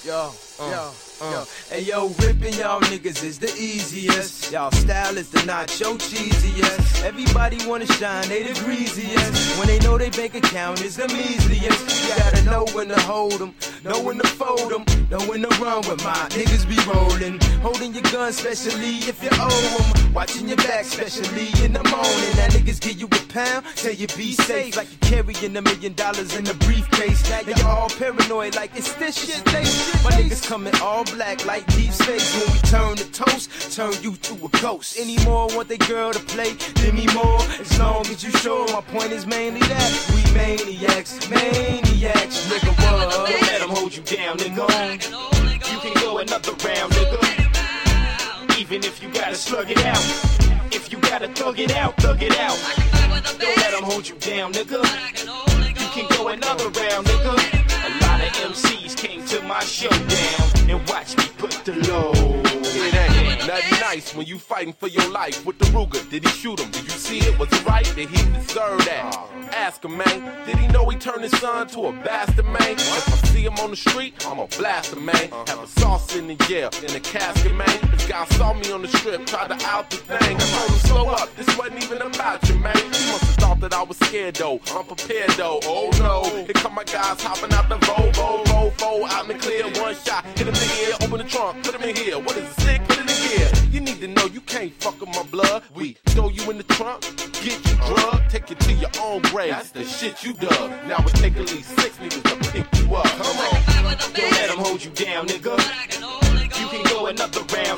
Hey yo, ripping y'all niggas is the easiest. Y'all style is the nacho cheesiest. Everybody wanna shine, they the greasiest. When they know they bank account is the measliest. You gotta know when to hold 'em, know when to fold 'em, know when to run with my niggas be rolling. Holding your gun, especially if you owe 'em. Watching your back, especially in the morning. That niggas give you a pound, tell you be safe. Like you're carrying $1 million in a briefcase. Now you're all paranoid like it's this shit. My niggas coming all black like deep space. When we turn to toast, turn you to a ghost. Any more want they girl to play? Give me more, as long as you sure. My point is mainly that we maniacs, nigga. What? Don't let them hold you down, nigga. You can go another round, nigga. Even if you gotta slug it out. If you gotta thug it out, thug it out. Don't let them hold you down, nigga. You can go another round, nigga. A lot of MCs came to my showdown and watched me put the load. It ain't nothing nice when you fighting for your life with the Ruger. Did he shoot him? Did you see it? Was it right? Did he deserve that? Ask him, man. Did he know he turned his son to a bastard, man? If I see him on the street, I'ma blast him, man. Have a sauce in the in the casket, man. This guy saw me on the strip, tried to out the thing. I told him, slow up, this wasn't even about you, man. He must have thought that I was scared, though. Unprepared, though. Oh, no. Here come my guys hopping out the Volvo, out in the clear. One shot, hit him in the ear, open the trunk, put him in here. What is it, sick? Put it in here. You need to know you can't fuck with my blood. We throw you in the trunk, get you drugged, take you to your own grave. That's the shit you dug. Now it take at least 6 niggas to pick you up. Come on. Don't let them hold you down, nigga. You can go another round,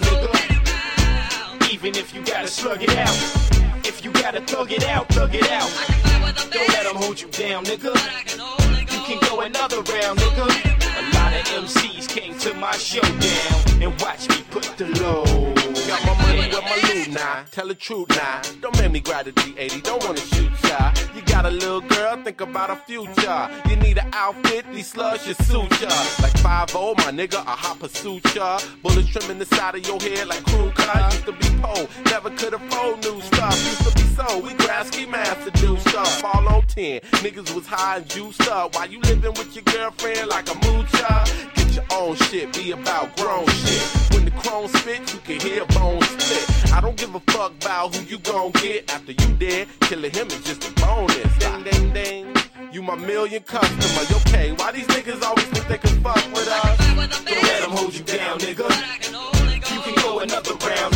nigga. Even if you gotta slug it out. If you gotta thug it out, thug it out. Don't let them hold you down, nigga. You can go another round, nigga. A lot of MCs came to my showdown and watched me put the load. Got my money with my loot now. Tell the truth now. Don't make me grab the D80. Don't wanna shoot ya. You got a little girl, think about a future. You need an outfit, these slugs should suit ya. Like 5-0, my nigga, a hot pursuit ya. Bullets trimming the side of your head like crew cut. Used to be pole, never could afford new stuff. Used to be so, we grab ski masks to do stuff. Fall on 10, niggas was high and juiced up. While you living with your girlfriend like a moocher? Get your own shit, be about grown shit. When the chrome spit, you can hear bones split. I don't give a fuck about who you gon' get after you dead. Killing him is just a bonus. Ding, ding, ding. You my million customer. Okay, why these niggas always think they can fuck with us? Don't let them hold you down, nigga. You can go another round,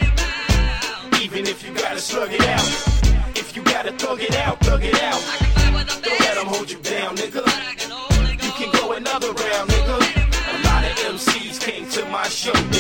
nigga. Even if you gotta slug it out. If you gotta thug it out, thug it out. Don't let them hold you down, nigga. You can go another round, nigga. A lot of MCs came to my show.